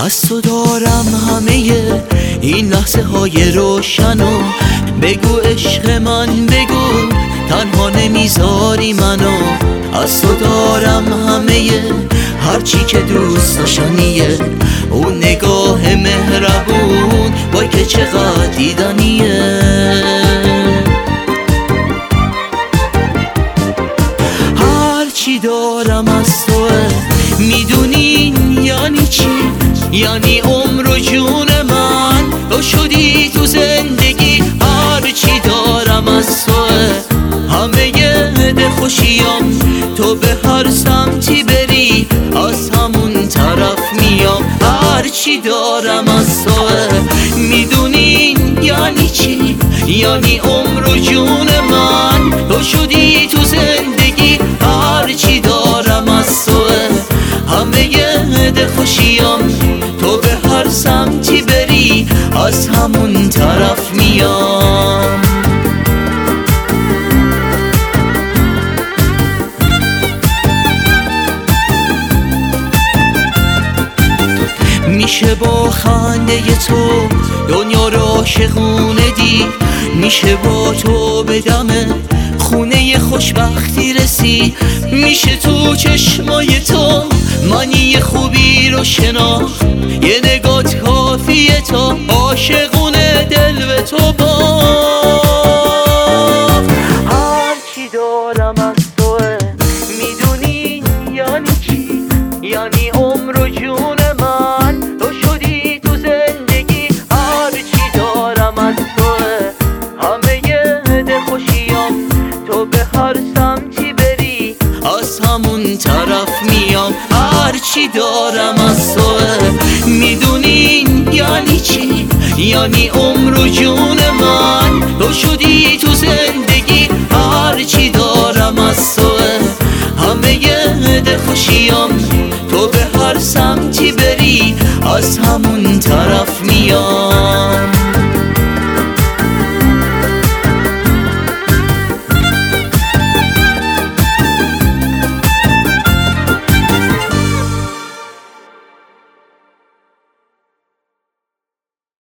از تو دارم همه این لحظه های روشنو. بگو عشق من بگو، تنها نمیذاری منو. از تو دارم همه هرچی که دوست داشتنیه. اون نگاه مهربون وای که چقدر دیدنیه. هرچی دارم از توه، میدونین یعنی چی؟ یعنی عمر و جون من تو شدی تو زندگی. هرچی دارم از توه، همه ده خوشیام. تو به هر سمتی بری از همون طرف میام. هرچی دارم از توه، میدونین یعنی چی؟ یعنی عمر و جون من تو شدی تو زندگی. هرچی دارم از توه، همه ده خوشیام. تو به هر سمتی بری از همون طرف میام. میشه با خنده تو دنیا رو عاشقونه دید. میشه با تو به دم خونه خوشبختی رسید. میشه تو چشمای تو من یه خوبی رو شناخت. یه نگات کافیه تا عاشقونه دل به تو باخت. هرچی دارم از توه، میدونی یعنی چی؟ یعنی عمر و جون من تو شدی تو زندگی. هرچی دارم از توه، همه ده خوشیام. تو به هر سمتی بری از همون طرف میام. هرچی دارم از توه، میدونین یعنی چی؟ یعنی عمر و جون من تو شدی تو زندگی. هرچی دارم از توه، همه ده خوشیام. تو به هر سمتی بری از همون طرف